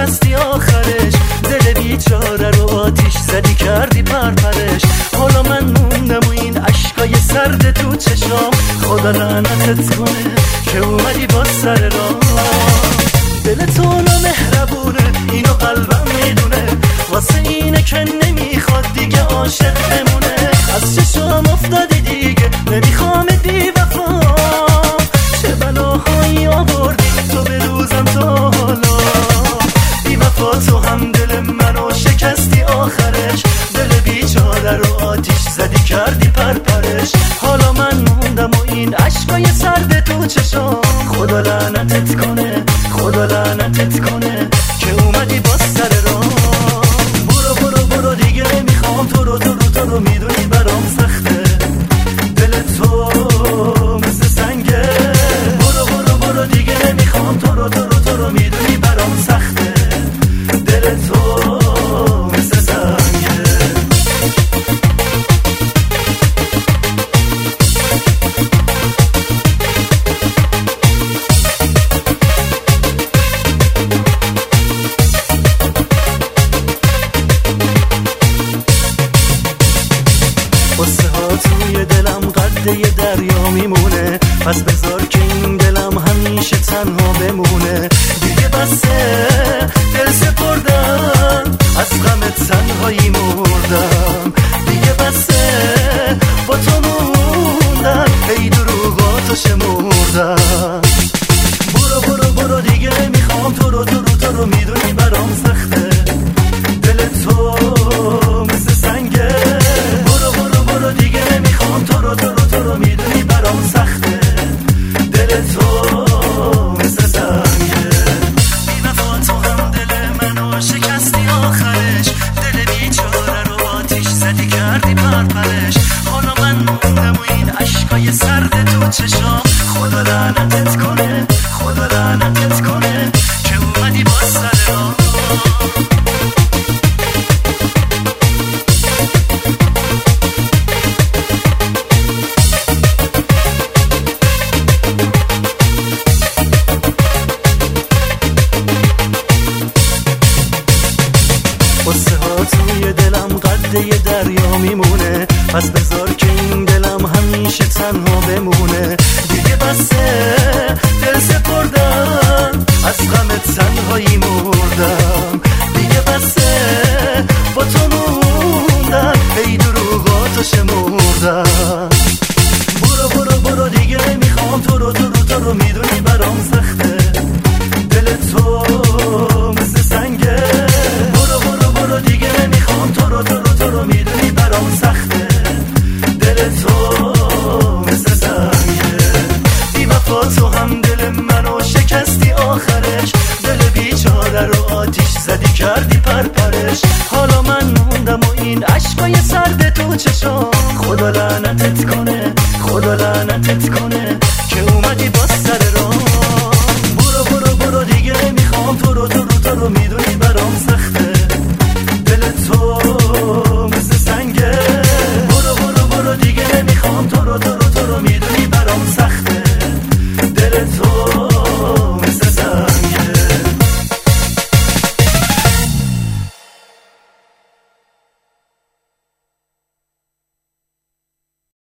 شکستی آخرش، دل بیچاره رو آتیش زدی کردی پرپرش. حالا من موندم و این عشقای سرد تو چشام، خدا لعنتت کنه که اومدی با سر راه. دل تو نامهربونه اینو قلبم میدونه، واسه اینه که نمیخواد دیگه عاشق بمونه. از چشام افتادی دیگه نمیخوام بی وفا، چه بلاهایی آوردی تو به روزم تا حالا. بی وفا تو هم دل منو شکستی آخرش، دل بیچاره رو آتیش زدی کردی پرپرش. حالا من موندم و این عشقای سرد تو چشام، خدا لعنتت کنه خدا لعنتت کنه که اومدی با سر راه. برو برو برو دیگه نمیخوام تو رو میدونی برام سخته، دل تو مثل سنگه. برو برو برو دیگه نمیخوام تو رو میدونی برام سخته، دل تو مثل سنگه. قصه ها توی دلم قد یه دریا میمونه، پس بذار که این دلم همیشه تنها بمونه. دیگه بسه دل سپردم، از غم تنهایی مردم. دیگه بسه با تو موندم، ای دروغاتو شمردم. برو برو برو دیگه نمیخوام تو رو میدونی برام سخته، دل تو مثل سنگه. برو برو برو دیگه نمیخوام تو رو میدونی برام سخته، دل تو مثل سنگه. بی وفا تو هم دل منو شکستی آخرش، دل بیچاره رو آتیش زدی کردی پرپرش. حالا من موندم و این عشقای سرد تو چشام، خدا لعنتت کنه خدا لعنتت کنه که اومدی با سر راه. قصه ها توی دلم قد یه دریا میمونه، پس بذار که این دلم همیشه تنها بمونه. دیگه بسه دل سپردم، از غم تنهایی مردم. دیگه بسه با تو موندم، ای دروغاتو شمردم. برو برو برو دیگه نمیخوام تو رو میدونی برام سخته، دل تو مثل سنگه. برو برو برو دیگه نمیخوام تو رو میدونی برام سخته، دل تو مثل سنگه. بی وفا تو هم دل منو شکستی آخرش، دل بیچاره رو آتیش زدی کردی پرپرش. حالا من موندم و این عشقای سرد تو چشام، خدا لعنتت کنه خدا لعنتت کنه